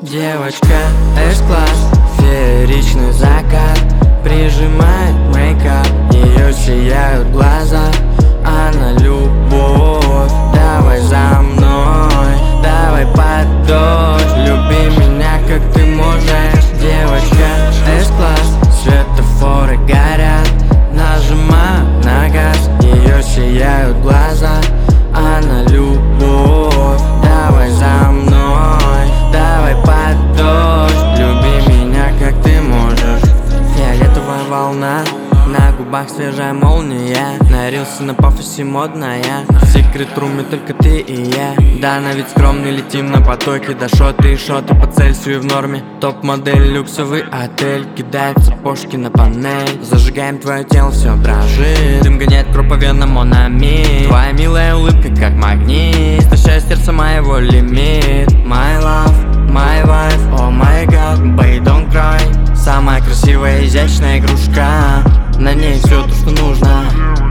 Девочка С-класс, фееричный закат, прижимает мейкап, ее сияют глаза. Она любовь, давай за мной, давай под дождь, люби меня как ты можешь. Девочка С-класс, светофоры горят, нажимаю на газ, ее сияют глаза. Она любовь, давай за мной, давай под дождь, люби меня как ты можешь. Фиолетовая волна, на губах свежая молния, нарился на пафосе модная. В секрет-руме только ты и я. Да, она ведь скромный, летим на потоке. Да шоты и шоты по Цельсию в норме. Топ-модель, люксовый отель, кидает сапожки на панель. Зажигаем твое тело, все дрожит. Дым гоняет кровь по венам, монами. Твоя милая улыбка как магнит, истощает сердце моего лимит. My love, my wife, oh my god, baby don't cry. Самая красивая, изящная игрушка, на ней все то, что нужно.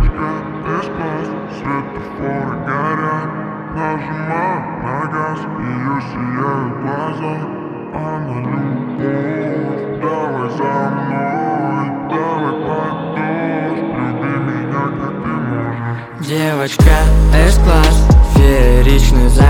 Светофоры горят, нажимаю на газ, ее сияют глаза. Она любовь, давай за мной, давай под дождь, люби меня как ты можешь. Девочка С-класс, фееричный закат,